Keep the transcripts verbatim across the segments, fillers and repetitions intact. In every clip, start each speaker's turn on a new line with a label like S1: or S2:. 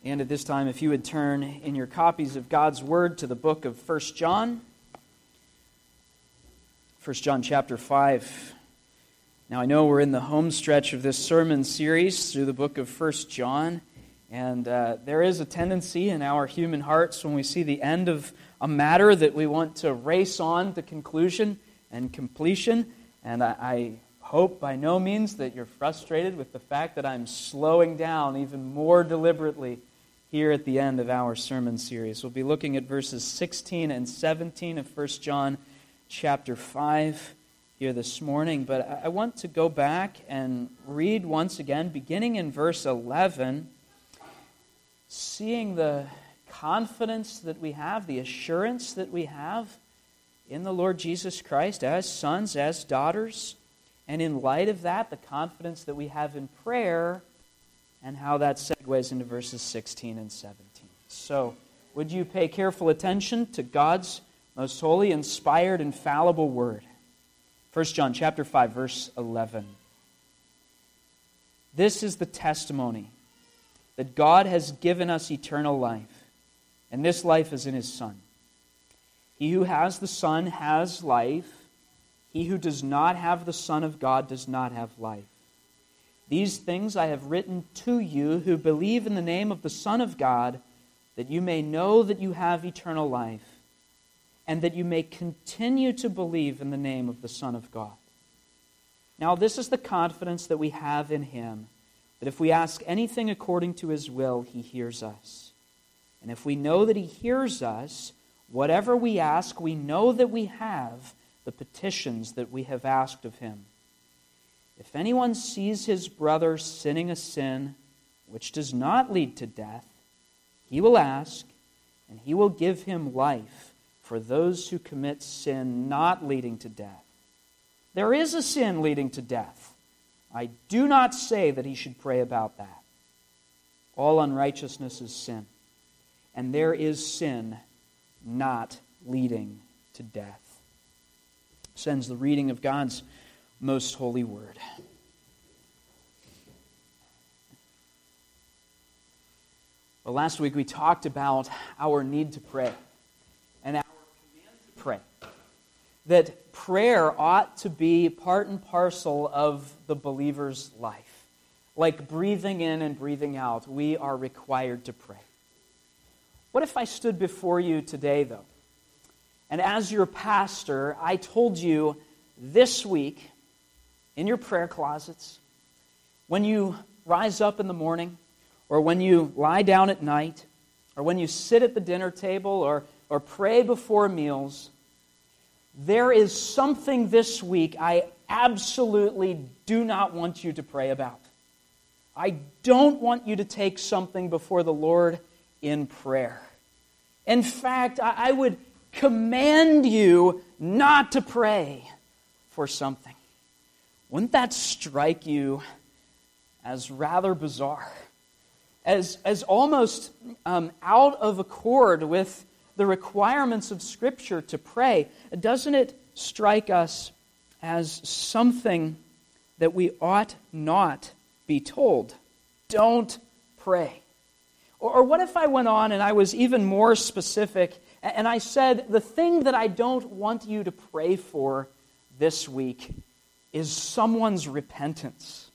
S1: And at this time, if you would turn in your copies of God's Word to the book of First John. First John chapter five. Now, I know we're in the home stretch of this sermon series through the book of First John. And uh, there is a tendency in our human hearts when we see the end of a matter that we want to race on to conclusion and completion. And I, I hope by no means that you're frustrated with the fact that I'm slowing down even more deliberately here at the end of our sermon series. We'll be looking at verses sixteen and seventeen of First John chapter five here this morning. But I want to go back and read once again, beginning in verse eleven, seeing the confidence that we have, the assurance that we have in the Lord Jesus Christ as sons, as daughters, and in light of that, the confidence that we have in prayer, and how that segues into verses sixteen and seventeen. So, would you pay careful attention to God's most holy, inspired, infallible word? First John chapter five, verse eleven. This is the testimony that God has given us eternal life, and this life is in His Son. He who has the Son has life. He who does not have the Son of God does not have life. These things I have written to you who believe in the name of the Son of God, that you may know that you have eternal life, and that you may continue to believe in the name of the Son of God. Now this is the confidence that we have in Him, that if we ask anything according to His will, He hears us. And if we know that He hears us, whatever we ask, we know that we have the petitions that we have asked of Him. If anyone sees his brother sinning a sin which does not lead to death, he will ask, and He will give him life for those who commit sin not leading to death. There is a sin leading to death. I do not say that he should pray about that. All unrighteousness is sin, and there is sin not leading to death. This ends the reading of God's most holy word. Well, last week we talked about our need to pray and our command to pray. That prayer ought to be part and parcel of the believer's life. Like breathing in and breathing out, we are required to pray. What if I stood before you today, though, and as your pastor, I told you this week, in your prayer closets, when you rise up in the morning, or when you lie down at night, or when you sit at the dinner table, or, or pray before meals, there is something this week I absolutely do not want you to pray about. I don't want you to take something before the Lord in prayer. In fact, I would command you not to pray for something. Wouldn't that strike you as rather bizarre? As, as almost um, out of accord with the requirements of Scripture to pray? Doesn't it strike us as something that we ought not be told? Don't pray. Or, or what if I went on and I was even more specific and I said, the thing that I don't want you to pray for this week is someone's repentance?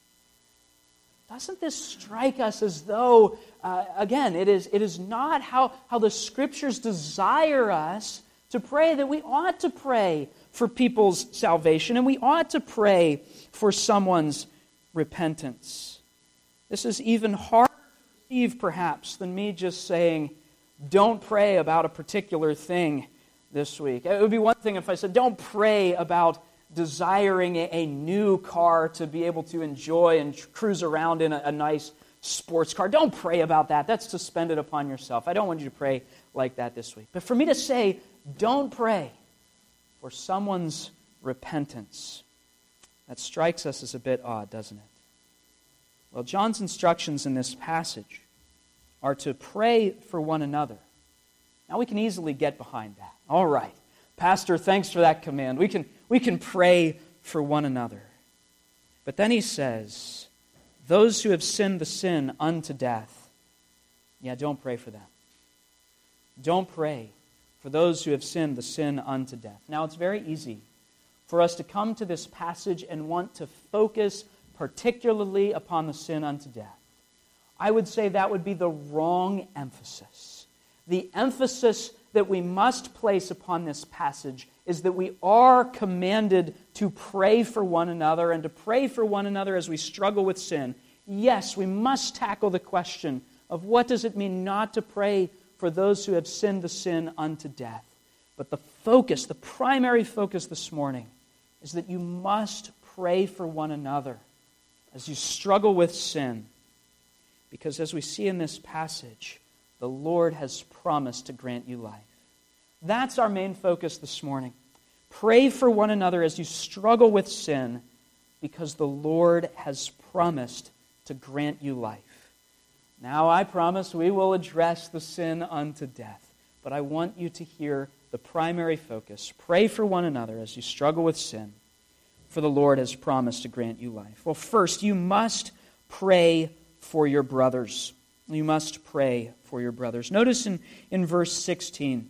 S1: Doesn't this strike us as though, uh, again, it is, it is not how, how the Scriptures desire us to pray, that we ought to pray for people's salvation, and we ought to pray for someone's repentance. This is even harder to receive, perhaps, than me just saying, don't pray about a particular thing this week. It would be one thing if I said, don't pray about desiring a, a new car to be able to enjoy and tr- cruise around in a, a nice sports car. Don't pray about that. That's to spend it upon yourself. I don't want you to pray like that this week. But for me to say, don't pray for someone's repentance, that strikes us as a bit odd, doesn't it? Well, John's instructions in this passage are to pray for one another. Now we can easily get behind that. All right, Pastor, thanks for that command. We can, we can pray for one another. But then he says, those who have sinned the sin unto death, Yeah, don't pray for that. Don't pray for those who have sinned the sin unto death. Now, it's very easy for us to come to this passage and want to focus particularly upon the sin unto death. I would say that would be the wrong emphasis. The emphasis that we must place upon this passage is that we are commanded to pray for one another and to pray for one another as we struggle with sin. Yes, we must tackle the question of what does it mean not to pray for those who have sinned the sin unto death. But the focus, the primary focus this morning, is that you must pray for one another as you struggle with sin. Because as we see in this passage, the Lord has promised to grant you life. That's our main focus this morning. Pray for one another as you struggle with sin, because the Lord has promised to grant you life. Now, I promise we will address the sin unto death, but I want you to hear the primary focus. Pray for one another as you struggle with sin, for the Lord has promised to grant you life. Well, first, you must pray for your brothers. You must pray for your brothers. Notice in, in verse sixteen,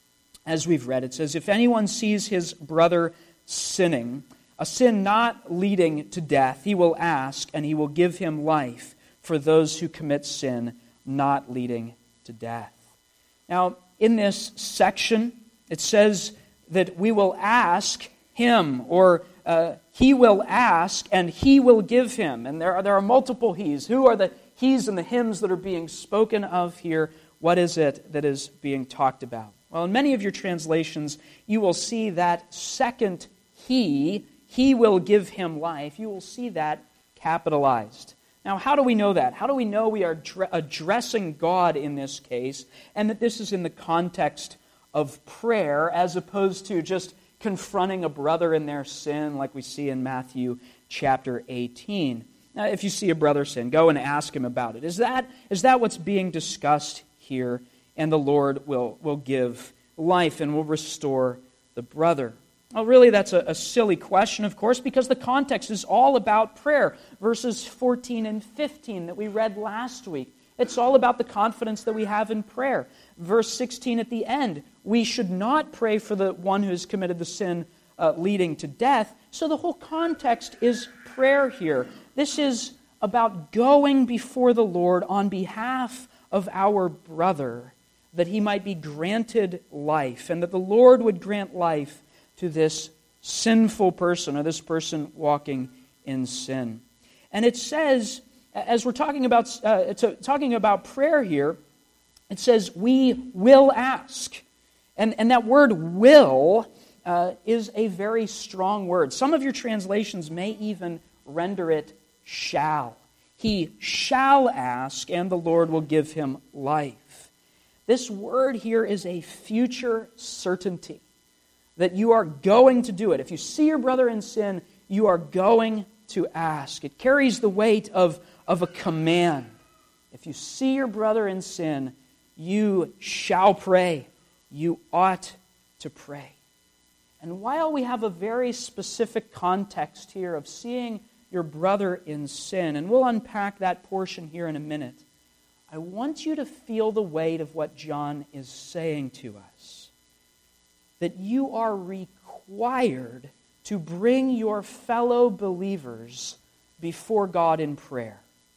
S1: as we've read, it says, if anyone sees his brother sinning, a sin not leading to death, he will ask, and he will give him life for those who commit sin not leading to death. Now, in this section, it says that we will ask him, or uh, he will ask, and he will give him. And there are, there are multiple he's. Who are the he's and the hims that are being spoken of here? What is it that is being talked about? Well, in many of your translations, you will see that second he, he will give him life. You will see that capitalized. Now, how do we know that? How do we know we are addressing God in this case, and that this is in the context of prayer as opposed to just confronting a brother in their sin like we see in Matthew chapter eighteen? Now, if you see a brother sin, go and ask him about it. Is that, is that what's being discussed here? And the Lord will, will give life and will restore the brother. Well, really, that's a, a silly question, of course, because the context is all about prayer. Verses fourteen and fifteen that we read last week. It's all about the confidence that we have in prayer. Verse sixteen at the end, we should not pray for the one who has committed the sin uh, leading to death. So the whole context is prayer here. This is about going before the Lord on behalf of our brother, that he might be granted life, and that the Lord would grant life to this sinful person, or this person walking in sin. And it says, as we're talking about uh, talking about prayer here, it says, we will ask. And, and that word will uh, is a very strong word. Some of your translations may even render it shall. He shall ask, and the Lord will give him life. This word here is a future certainty, that you are going to do it. If you see your brother in sin, you are going to ask. It carries the weight of, of a command. If you see your brother in sin, you shall pray. You ought to pray. And while we have a very specific context here of seeing your brother in sin, and we'll unpack that portion here in a minute, I want you to feel the weight of what John is saying to us. That you are required to bring your fellow believers before God in prayer.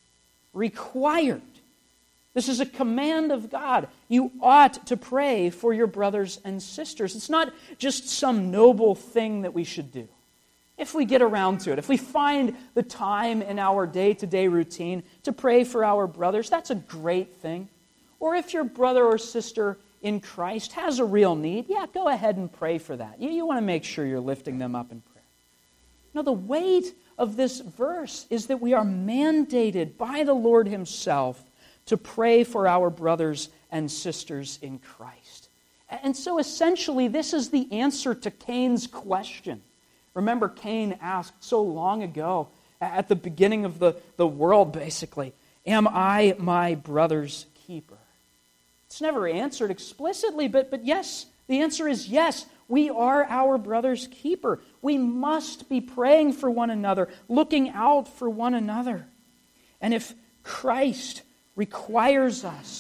S1: Required. This is a command of God. You ought to pray for your brothers and sisters. It's not just some noble thing that we should do. If we get around to it, if we find the time in our day-to-day routine to pray for our brothers, that's a great thing. Or if your brother or sister in Christ has a real need, yeah, go ahead and pray for that. You, you want to make sure you're lifting them up in prayer. No, the weight of this verse is that we are mandated by the Lord Himself to pray for our brothers and sisters in Christ. And so essentially, this is the answer to Cain's question. Remember, Cain asked so long ago, at the beginning of the, the world, basically, am I my brother's keeper? It's never answered explicitly, but, but yes, the answer is yes. We are our brother's keeper. We must be praying for one another, looking out for one another. And if Christ requires us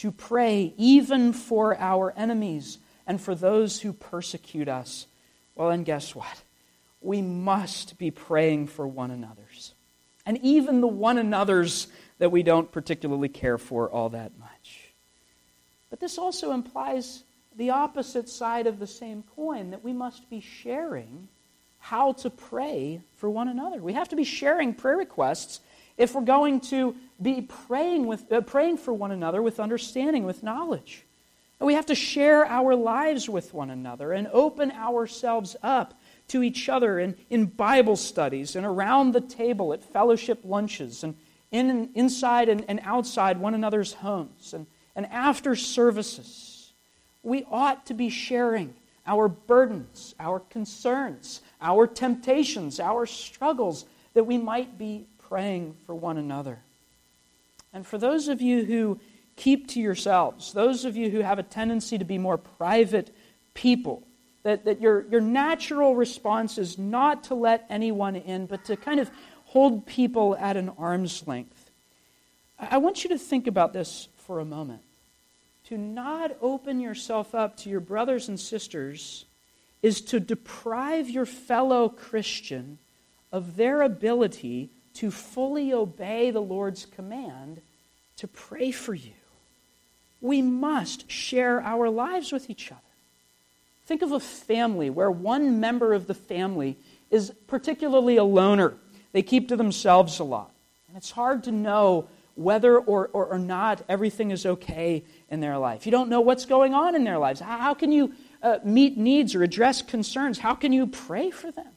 S1: to pray even for our enemies and for those who persecute us. Well, and guess what? We must be praying for one another's. And even the one another's that we don't particularly care for all that much. But this also implies the opposite side of the same coin, that we must be sharing how to pray for one another. We have to be sharing prayer requests if we're going to be praying with uh, praying for one another with understanding, with knowledge. And we have to share our lives with one another and open ourselves up to each other in, in Bible studies and around the table at fellowship lunches and in and inside and, and outside one another's homes and, and after services. We ought to be sharing our burdens, our concerns, our temptations, our struggles, that we might be praying for one another. And for those of you who keep to yourselves, those of you who have a tendency to be more private people, that, that your, your natural response is not to let anyone in, but to kind of hold people at an arm's length. I want you to think about this for a moment. To not open yourself up to your brothers and sisters is to deprive your fellow Christian of their ability to fully obey the Lord's command to pray for you. We must share our lives with each other. Think of a family where one member of the family is particularly a loner. They keep to themselves a lot. And it's hard to know whether or, or, or not everything is okay in their life. You don't know what's going on in their lives. How, how can you uh, meet needs or address concerns? How can you pray for them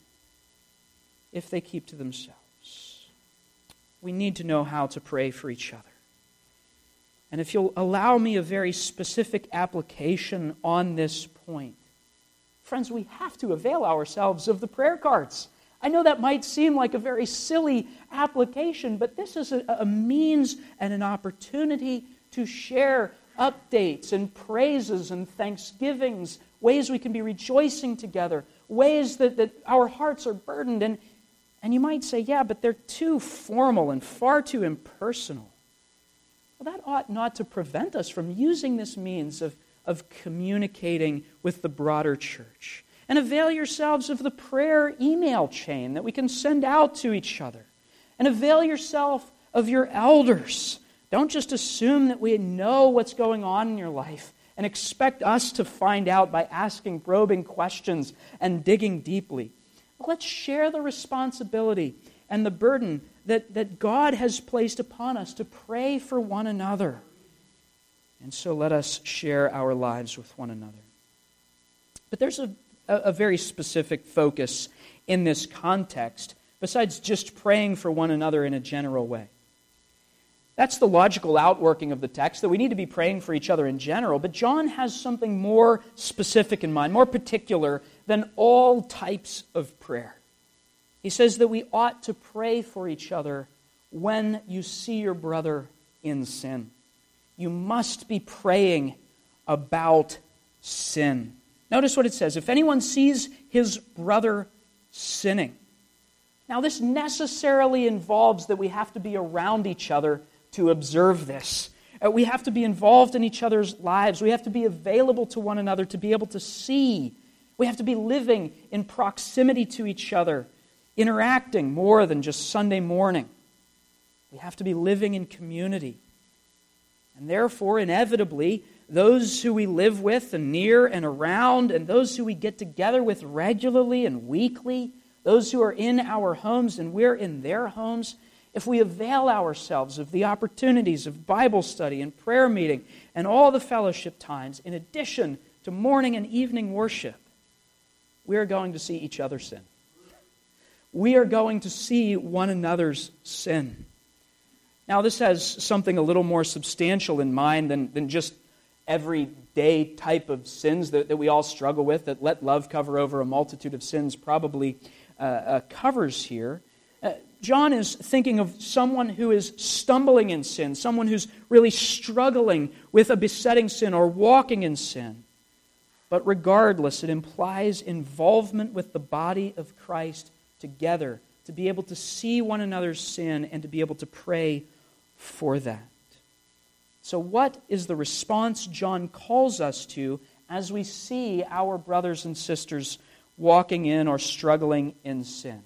S1: if they keep to themselves? We need to know how to pray for each other. And if you'll allow me a very specific application on this point, friends, we have to avail ourselves of the prayer cards. I know that might seem like a very silly application, but this is a, a means and an opportunity to share updates and praises and thanksgivings, ways we can be rejoicing together, ways that, that our hearts are burdened. And, and you might say, yeah, but they're too formal and far too impersonal. Well, that ought not to prevent us from using this means of, of communicating with the broader church. And avail yourselves of the prayer email chain that we can send out to each other. And avail yourself of your elders. Don't just assume that we know what's going on in your life and expect us to find out by asking probing questions and digging deeply. Let's share the responsibility and the burden that, that God has placed upon us to pray for one another. And so let us share our lives with one another. But there's a, a, a very specific focus in this context, besides just praying for one another in a general way. That's the logical outworking of the text, that we need to be praying for each other in general, but John has something more specific in mind, more particular than all types of prayer. He says that we ought to pray for each other when you see your brother in sin. You must be praying about sin. Notice what it says. If anyone sees his brother sinning. Now, this necessarily involves that we have to be around each other to observe this. Uh, we have to be involved in each other's lives. We have to be available to one another to be able to see. We have to be living in proximity to each other, interacting more than just Sunday morning. We have to be living in community. And therefore, inevitably, those who we live with and near and around, and those who we get together with regularly and weekly, those who are in our homes and we're in their homes, if we avail ourselves of the opportunities of Bible study and prayer meeting and all the fellowship times, in addition to morning and evening worship, we are going to see each other sin. We are going to see one another's sin. Now, this has something a little more substantial in mind than, than just everyday type of sins that, that we all struggle with, that let love cover over a multitude of sins probably uh, uh, covers here. Uh, John is thinking of someone who is stumbling in sin, someone who's really struggling with a besetting sin or walking in sin. But regardless, it implies involvement with the body of Christ together to be able to see one another's sin and to be able to pray for that. So what is the response John calls us to as we see our brothers and sisters walking in or struggling in sin?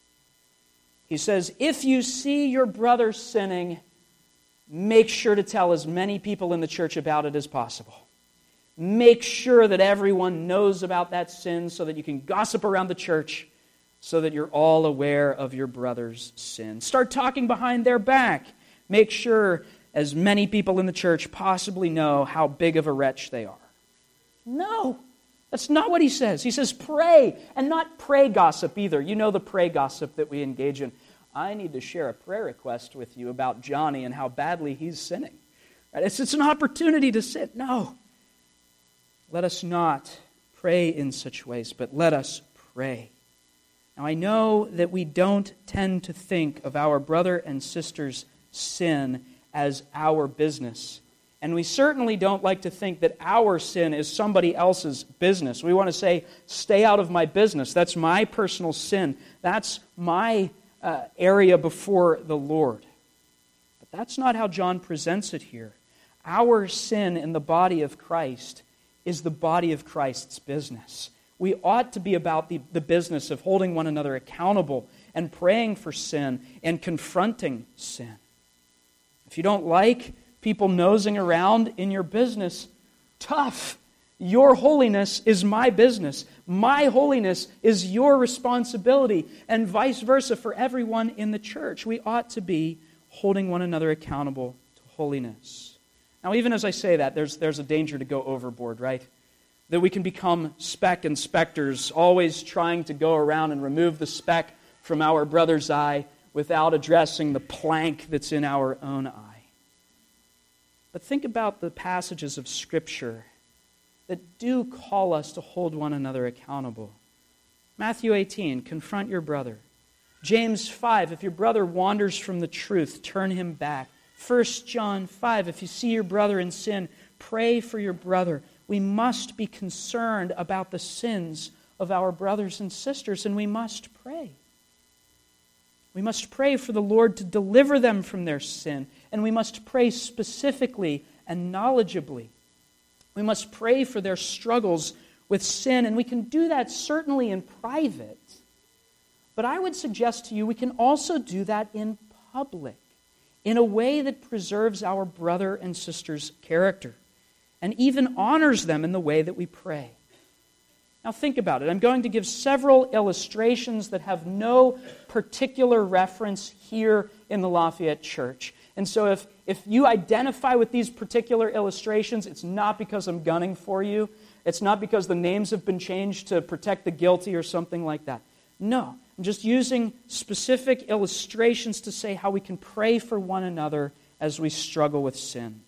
S1: He says, if you see your brother sinning, make sure to tell as many people in the church about it as possible. Make sure that everyone knows about that sin so that you can gossip around the church so that you're all aware of your brother's sin. Start talking behind their back. Make sure as many people in the church possibly know how big of a wretch they are. No, that's not what he says. He says pray, and not pray gossip either. You know the pray gossip that we engage in. I need to share a prayer request with you about Johnny and how badly he's sinning. Right? It's, it's an opportunity to sin. No. Let us not pray in such ways, but let us pray. Now, I know that we don't tend to think of our brother and sister's sin as our business. And we certainly don't like to think that our sin is somebody else's business. We want to say, stay out of my business. That's my personal sin. That's my uh, area before the Lord. But that's not how John presents it here. Our sin in the body of Christ is the body of Christ's business. We ought to be about the, the business of holding one another accountable and praying for sin and confronting sin. If you don't like people nosing around in your business, tough. Your holiness is my business. My holiness is your responsibility, and vice versa for everyone in the church. We ought to be holding one another accountable to holiness. Now, even as I say that, there's, there's a danger to go overboard, right? That we can become speck inspectors, always trying to go around and remove the speck from our brother's eye without addressing the plank that's in our own eye. But think about the passages of Scripture that do call us to hold one another accountable. Matthew eighteen, confront your brother. James five, if your brother wanders from the truth, turn him back. First John five, if you see your brother in sin, pray for your brother. We must be concerned about the sins of our brothers and sisters, and we must pray. We must pray for the Lord to deliver them from their sin, and we must pray specifically and knowledgeably. We must pray for their struggles with sin, and we can do that certainly in private. But I would suggest to you we can also do that in public, in a way that preserves our brother and sister's character, and even honors them in the way that we pray. Now think about it. I'm going to give several illustrations that have no particular reference here in the Lafayette Church. And so if, if you identify with these particular illustrations, it's not because I'm gunning for you. It's not because the names have been changed to protect the guilty or something like that. No, I'm just using specific illustrations to say how we can pray for one another as we struggle with sin.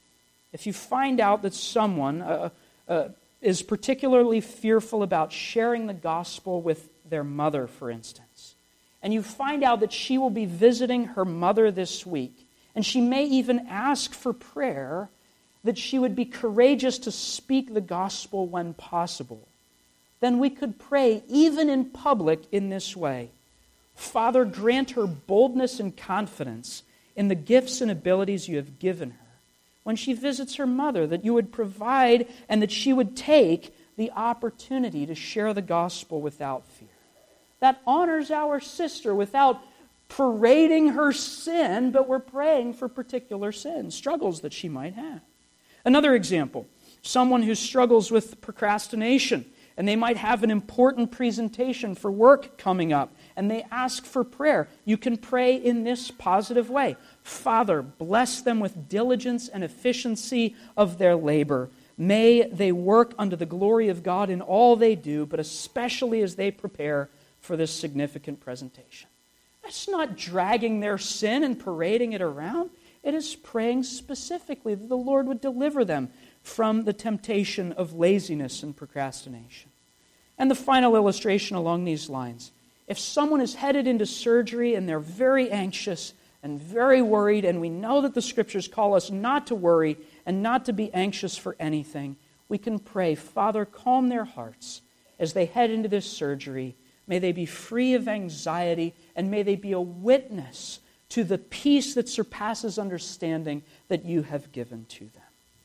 S1: If you find out that someone uh, uh, is particularly fearful about sharing the gospel with their mother, for instance, and you find out that she will be visiting her mother this week, and she may even ask for prayer that she would be courageous to speak the gospel when possible, then we could pray even in public in this way. Father, grant her boldness and confidence in the gifts and abilities you have given her when she visits her mother, that you would provide and that she would take the opportunity to share the gospel without fear. That honors our sister without parading her sin, but we're praying for particular sins, struggles that she might have. Another example, someone who struggles with procrastination, and they might have an important presentation for work coming up, and they ask for prayer. You can pray in this positive way. Father, bless them with diligence and efficiency of their labor. May they work unto the glory of God in all they do, but especially as they prepare for this significant presentation. That's not dragging their sin and parading it around. It is praying specifically that the Lord would deliver them from the temptation of laziness and procrastination. And the final illustration along these lines. If someone is headed into surgery and they're very anxious and very worried, and we know that the Scriptures call us not to worry and not to be anxious for anything, we can pray, Father, calm their hearts as they head into this surgery. May they be free of anxiety, and may they be a witness to the peace that surpasses understanding that you have given to them.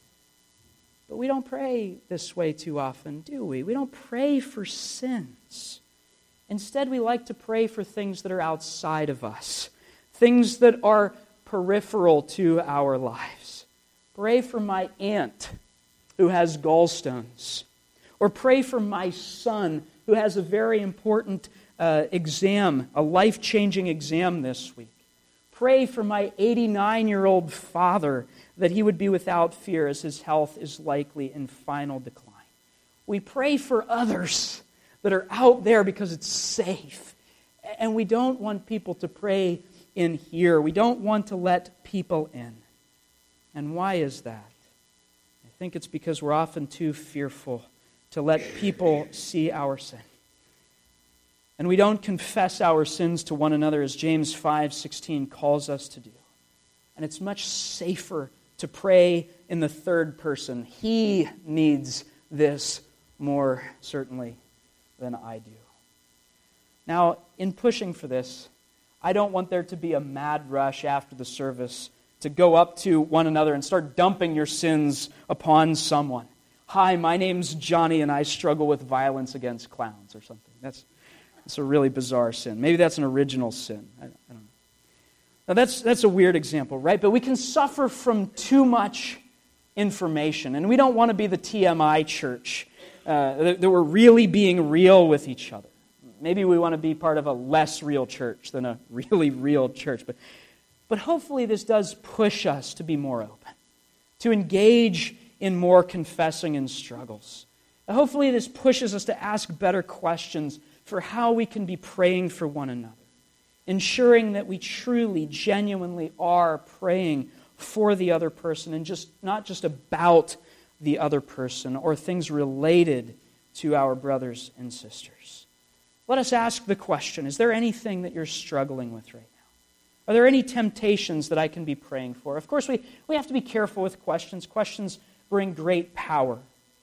S1: But we don't pray this way too often, do we? We don't pray for sins. Instead, we like to pray for things that are outside of us, things that are peripheral to our lives. Pray for my aunt who has gallstones. Or pray for my son who has a very important uh, exam, a life-changing exam this week. Pray for my eighty-nine-year-old father that he would be without fear as his health is likely in final decline. We pray for others that are out there because it's safe. And we don't want people to pray in here. We don't want to let people in. And why is that? I think it's because we're often too fearful to let people see our sin. And we don't confess our sins to one another as James five sixteen calls us to do. And it's much safer to pray in the third person. He needs this more certainly than I do. Now, in pushing for this, I don't want there to be a mad rush after the service to go up to one another and start dumping your sins upon someone. Hi, my name's Johnny and I struggle with violence against clowns or something. That's, that's a really bizarre sin. Maybe that's an original sin. I, I don't know. Now that's, that's a weird example, right? But we can suffer from too much information. And we don't want to be the T M I church, uh, that, that we're really being real with each other. Maybe we want to be part of a less real church than a really real church. But, but hopefully this does push us to be more open, to engage in more confessing in struggles. Hopefully this pushes us to ask better questions for how we can be praying for one another, ensuring that we truly, genuinely are praying for the other person and just not just about the other person or things related to our brothers and sisters. Let us ask the question, is there anything that you're struggling with right now? Are there any temptations that I can be praying for? Of course, we, we have to be careful with questions. Questions bring great power.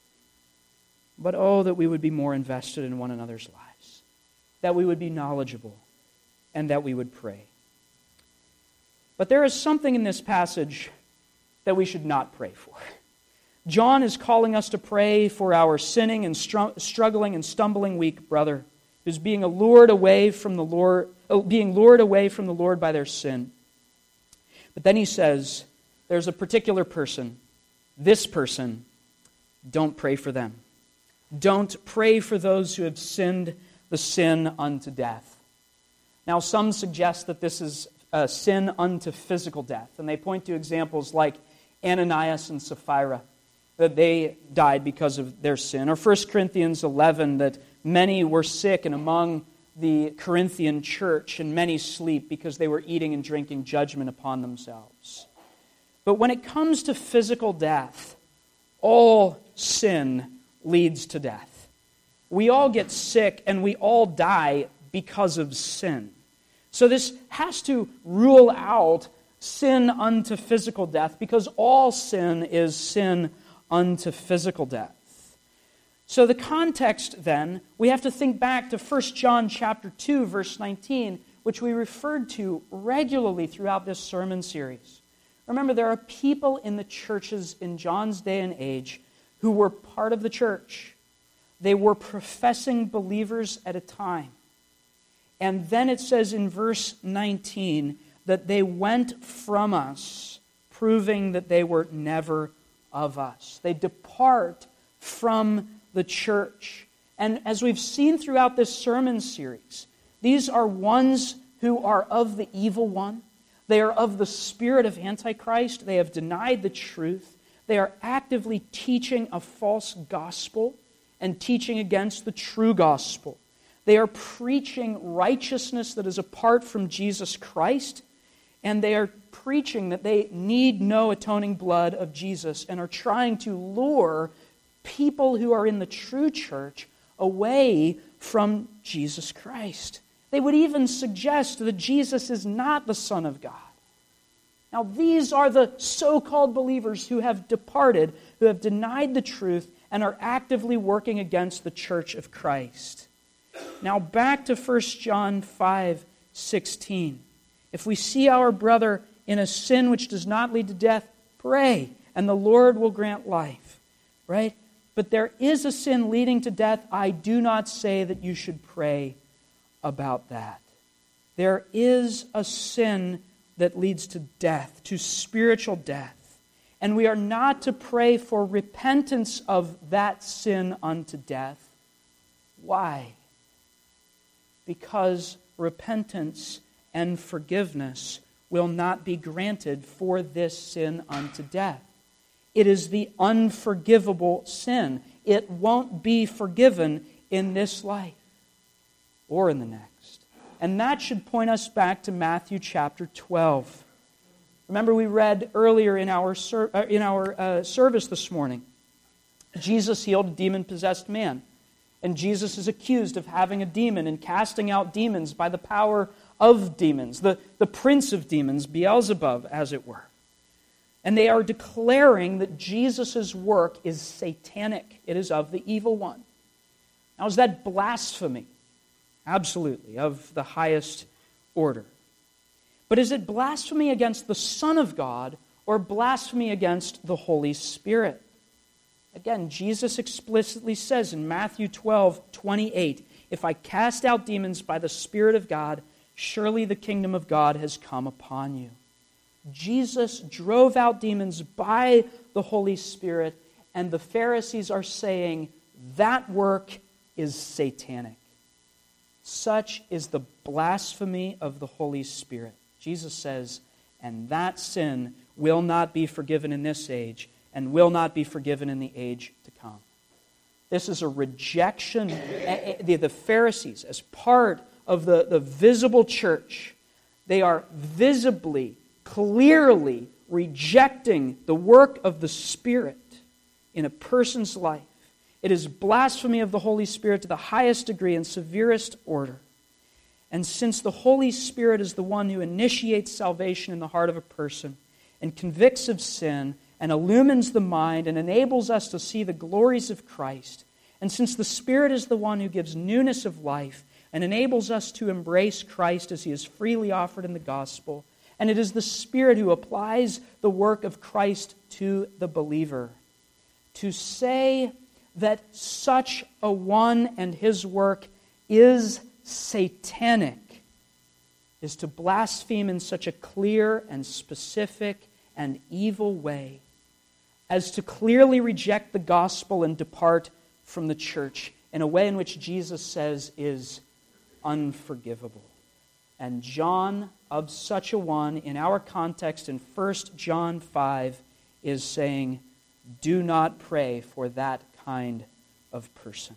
S1: But oh, that we would be more invested in one another's lives, that we would be knowledgeable, and that we would pray. But there is something in this passage that we should not pray for. John is calling us to pray for our sinning and str- struggling and stumbling weak brother who's being lured away from the Lord, being lured away from the Lord by their sin. But then he says, there's a particular person. This person, don't pray for them. Don't pray for those who have sinned the sin unto death. Now, some suggest that this is a sin unto physical death, and they point to examples like Ananias and Sapphira, that they died because of their sin. Or First Corinthians eleven, that many were sick, and among the Corinthian church, and many sleep because they were eating and drinking judgment upon themselves. But when it comes to physical death, all sin leads to death. We all get sick and we all die because of sin. So this has to rule out sin unto physical death, because all sin is sin unto physical death. So the context then, we have to think back to First John chapter two, verse nineteen, which we referred to regularly throughout this sermon series. Remember, there are people in the churches in John's day and age who were part of the church. They were professing believers at a time. And then it says in verse nineteen that they went from us, proving that they were never of us. They depart from the church. And as we've seen throughout this sermon series, these are ones who are of the evil one. They are of the spirit of Antichrist. They have denied the truth. They are actively teaching a false gospel and teaching against the true gospel. They are preaching righteousness that is apart from Jesus Christ, and they are preaching that they need no atoning blood of Jesus and are trying to lure people who are in the true church away from Jesus Christ. They would even suggest that Jesus is not the Son of God. Now, these are the so-called believers who have departed, who have denied the truth, and are actively working against the church of Christ. Now, back to First John five sixteen. If we see our brother in a sin which does not lead to death, Pray, and the Lord will grant life. Right? But there is a sin leading to death. I do not say that you should pray about that. There is a sin that leads to death, to spiritual death. And we are not to pray for repentance of that sin unto death. Why? Because repentance and forgiveness will not be granted for this sin unto death. It is the unforgivable sin. It won't be forgiven in this life or in the next. And that should point us back to Matthew chapter twelve. Remember, we read earlier in our ser- in our uh, service this morning, Jesus healed a demon-possessed man. And Jesus is accused of having a demon and casting out demons by the power of demons, the, the prince of demons, Beelzebub, as it were. And they are declaring that Jesus' work is satanic. It is of the evil one. Now, is that blasphemy? Absolutely, of the highest order. But is it blasphemy against the Son of God or blasphemy against the Holy Spirit? Again, Jesus explicitly says in Matthew twelve twenty-eight, "If I cast out demons by the Spirit of God, surely the kingdom of God has come upon you." Jesus drove out demons by the Holy Spirit, and the Pharisees are saying that work is satanic. Such is the blasphemy of the Holy Spirit. Jesus says, and that sin will not be forgiven in this age and will not be forgiven in the age to come. This is a rejection. The Pharisees, as part of the, the visible church, they are visibly, clearly rejecting the work of the Spirit in a person's life. It is blasphemy of the Holy Spirit to the highest degree and severest order. And since the Holy Spirit is the one who initiates salvation in the heart of a person and convicts of sin and illumines the mind and enables us to see the glories of Christ, and since the Spirit is the one who gives newness of life and enables us to embrace Christ as He is freely offered in the gospel, and it is the Spirit who applies the work of Christ to the believer, to say that such a one and His work is satanic is to blaspheme in such a clear and specific and evil way as to clearly reject the gospel and depart from the church in a way in which Jesus says is unforgivable. And John, of such a one, in our context in First John five, is saying, do not pray for that kind of person.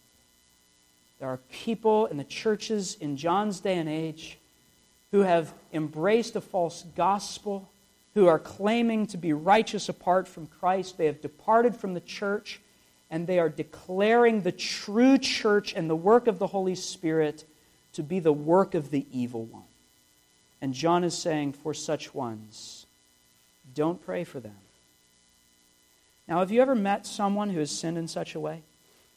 S1: There are people in the churches in John's day and age who have embraced a false gospel, who are claiming to be righteous apart from Christ. They have departed from the church, and they are declaring the true church and the work of the Holy Spirit to be the work of the evil one. And John is saying, for such ones, don't pray for them. Now, have you ever met someone who has sinned in such a way?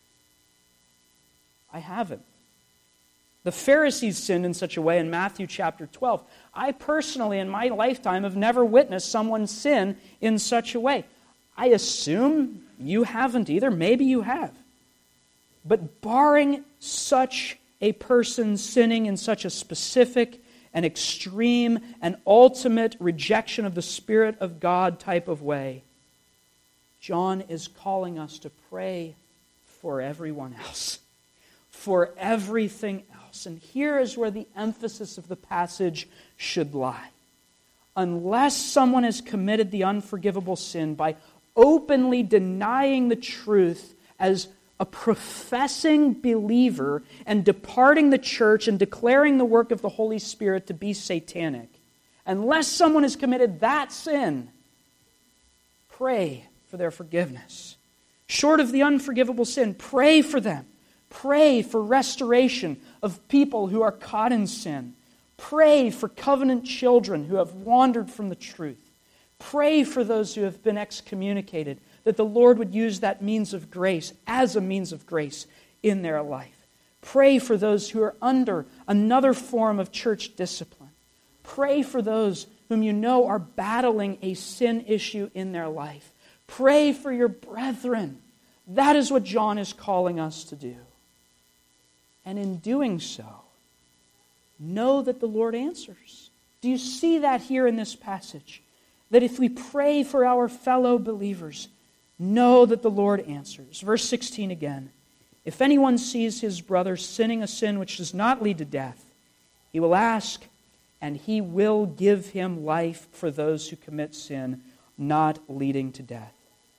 S1: I haven't. The Pharisees sinned in such a way in Matthew chapter twelve. I personally, in my lifetime, have never witnessed someone sin in such a way. I assume you haven't either. Maybe you have. But barring such a person sinning in such a specific and extreme and ultimate rejection of the Spirit of God type of way, John is calling us to pray for everyone else. For everything else. And here is where the emphasis of the passage should lie. Unless someone has committed the unforgivable sin by openly denying the truth as a professing believer and departing the church and declaring the work of the Holy Spirit to be satanic, unless someone has committed that sin, pray for their forgiveness. Short of the unforgivable sin, pray for them. Pray for restoration of people who are caught in sin. Pray for covenant children who have wandered from the truth. Pray for those who have been excommunicated, that the Lord would use that means of grace as a means of grace in their life. Pray for those who are under another form of church discipline. Pray for those whom you know are battling a sin issue in their life. Pray for your brethren. That is what John is calling us to do. And in doing so, know that the Lord answers. Do you see that here in this passage? That if we pray for our fellow believers, know that the Lord answers. Verse sixteen again. If anyone sees his brother sinning a sin which does not lead to death, he will ask, and he will give him life for those who commit sin, not leading to death.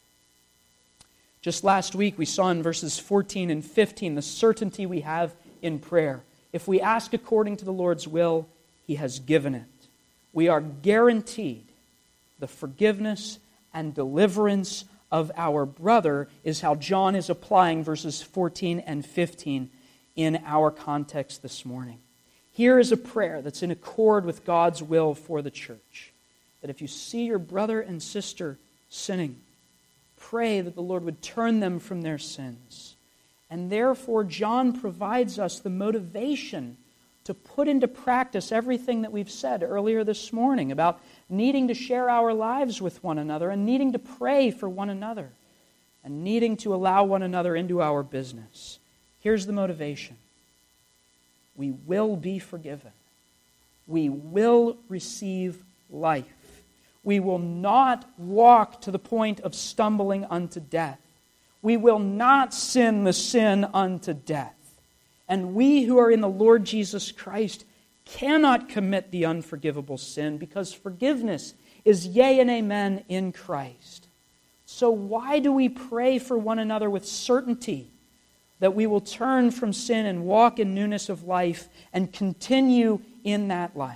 S1: Just last week we saw in verses fourteen and fifteen the certainty we have in prayer. If we ask according to the Lord's will, He has given it. We are guaranteed the forgiveness and deliverance of our brother, is how John is applying verses fourteen and fifteen in our context this morning. Here is a prayer that's in accord with God's will for the church. That if you see your brother and sister sinning, pray that the Lord would turn them from their sins. And therefore, John provides us the motivation to put into practice everything that we've said earlier this morning about needing to share our lives with one another and needing to pray for one another and needing to allow one another into our business. Here's the motivation. We will be forgiven. We will receive life. We will not walk to the point of stumbling unto death. We will not sin the sin unto death. And we who are in the Lord Jesus Christ cannot commit the unforgivable sin because forgiveness is yea and amen in Christ. So why do we pray for one another with certainty that we will turn from sin and walk in newness of life and continue in that life?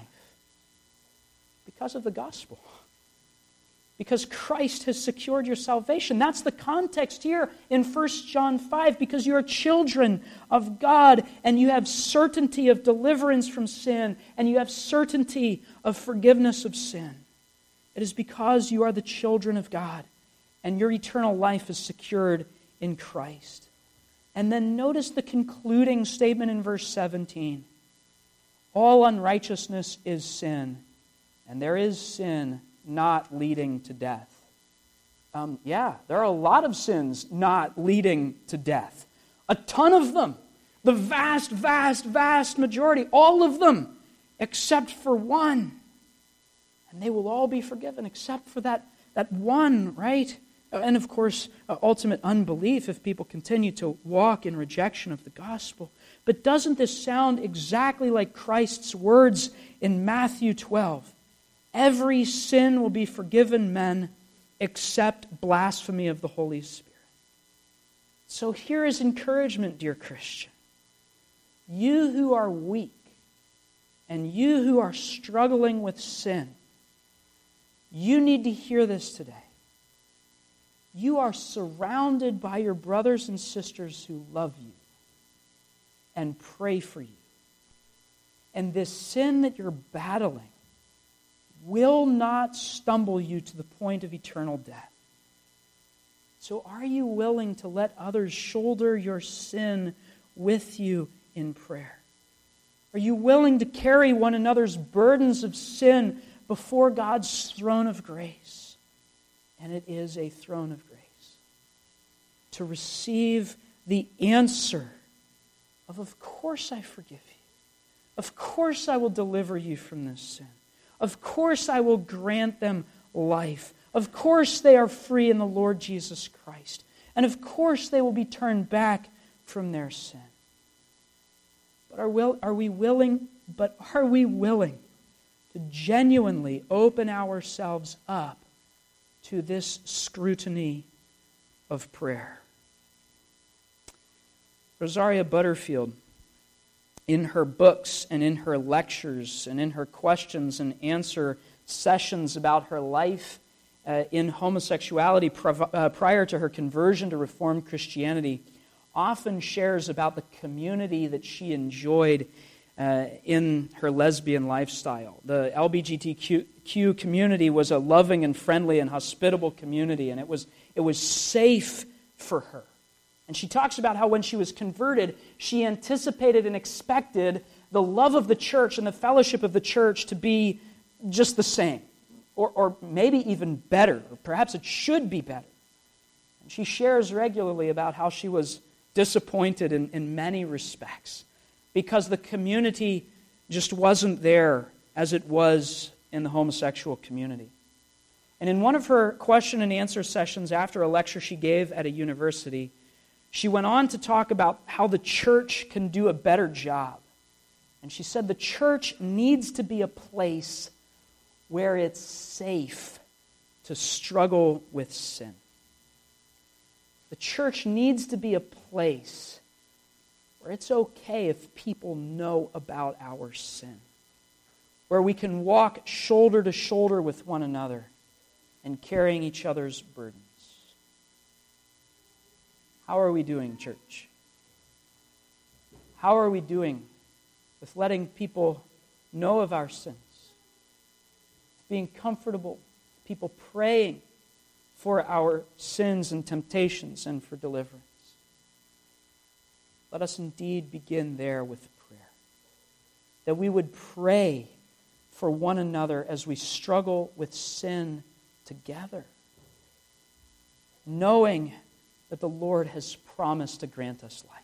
S1: Because of the gospel. Because Christ has secured your salvation. That's the context here in First John five, because you are children of God and you have certainty of deliverance from sin and you have certainty of forgiveness of sin. It is because you are the children of God and your eternal life is secured in Christ. And then notice the concluding statement in verse seventeen. All unrighteousness is sin, and there is sin not leading to death. Um, yeah, there are a lot of sins not leading to death. A ton of them. The vast, vast, vast majority. All of them, except for one. And they will all be forgiven except for that, that one, right? And of course, uh, ultimate unbelief if people continue to walk in rejection of the gospel. But doesn't this sound exactly like Christ's words in Matthew twelve? Every sin will be forgiven men except blasphemy of the Holy Spirit. So here is encouragement, dear Christian. You who are weak and you who are struggling with sin, you need to hear this today. You are surrounded by your brothers and sisters who love you and pray for you. And this sin that you're battling will not stumble you to the point of eternal death. So are you willing to let others shoulder your sin with you in prayer? Are you willing to carry one another's burdens of sin before God's throne of grace? And it is a throne of grace. To receive the answer of, of course I forgive you. Of course I will deliver you from this sin. Of course I will grant them life. Of course they are free in the Lord Jesus Christ. And of course they will be turned back from their sin. But are, will, are we willing, but are we willing to genuinely open ourselves up to this scrutiny of prayer? Rosaria Butterfield, in her books and in her lectures and in her questions and answer sessions about her life uh, in homosexuality prov- uh, prior to her conversion to Reformed Christianity, often shares about the community that she enjoyed uh, in her lesbian lifestyle. The L G B T Q community was a loving and friendly and hospitable community, and it was it was safe for her. And she talks about how when she was converted, she anticipated and expected the love of the church and the fellowship of the church to be just the same. or, or maybe even better, or perhaps it should be better. And she shares regularly about how she was disappointed in, in many respects because the community just wasn't there as it was in the homosexual community. And in one of her question and answer sessions after a lecture she gave at a university, she went on to talk about how the church can do a better job. And she said the church needs to be a place where it's safe to struggle with sin. The church needs to be a place where it's okay if people know about our sin, where we can walk shoulder to shoulder with one another and carrying each other's burdens. How are we doing, church? How are we doing with letting people know of our sins? Being comfortable, people praying for our sins and temptations and for deliverance. Let us indeed begin there with prayer. That we would pray for one another as we struggle with sin together, knowing that the Lord has promised to grant us life.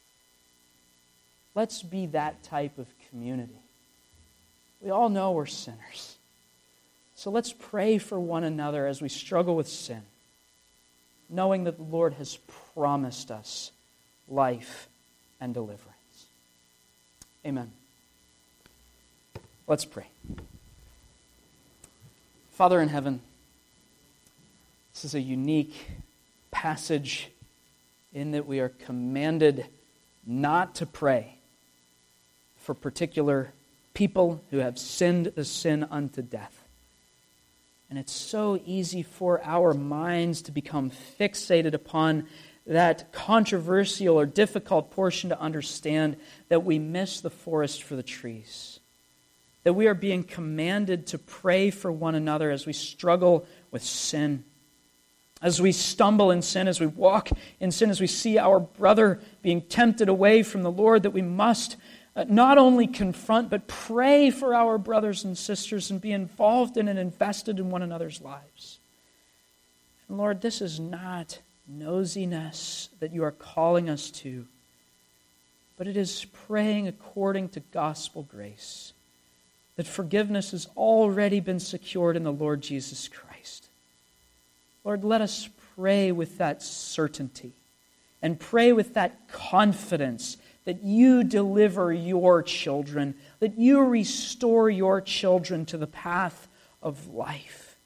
S1: Let's be that type of community. We all know we're sinners. So let's pray for one another as we struggle with sin, knowing that the Lord has promised us life and deliverance. Amen. Let's pray. Father in heaven, this is a unique passage in that we are commanded not to pray for particular people who have sinned the sin unto death. And it's so easy for our minds to become fixated upon that controversial or difficult portion to understand that we miss the forest for the trees. That we are being commanded to pray for one another as we struggle with sin. As we stumble in sin, as we walk in sin, as we see our brother being tempted away from the Lord, that we must not only confront, but pray for our brothers and sisters and be involved in and invested in one another's lives. And Lord, this is not nosiness that you are calling us to, but it is praying according to gospel grace, that forgiveness has already been secured in the Lord Jesus Christ. Lord, let us pray with that certainty and pray with that confidence that you deliver your children, that you restore your children to the path of life.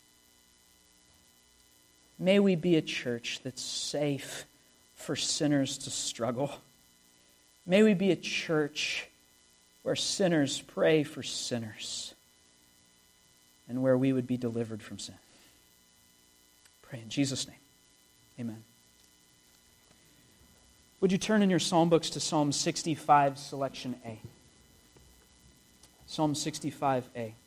S1: May we be a church that's safe for sinners to struggle. May we be a church where sinners pray for sinners and where we would be delivered from sin. Pray in Jesus' name. Amen. Would you turn in your psalm books to Psalm sixty-five, selection A? Psalm sixty-five A.